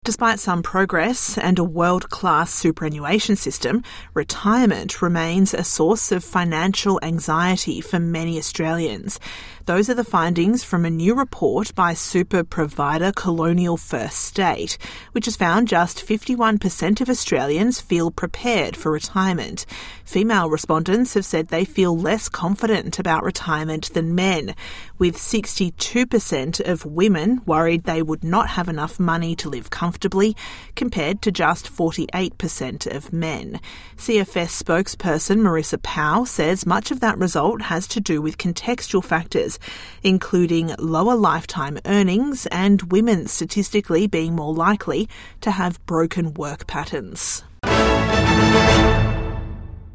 Despite some progress and a world-class superannuation system, retirement remains a source of financial anxiety for many Australians. Those are the findings from a new report by super provider Colonial First State, which has found just 51% of Australians feel prepared for retirement. Female respondents have said they feel less confident about retirement than men, with 62% of women worried they would not have enough money to live comfortably, compared to just 48% of men. CFS spokesperson Marissa Powell says much of that result has to do with contextual factors, including lower lifetime earnings and women statistically being more likely to have broken work patterns.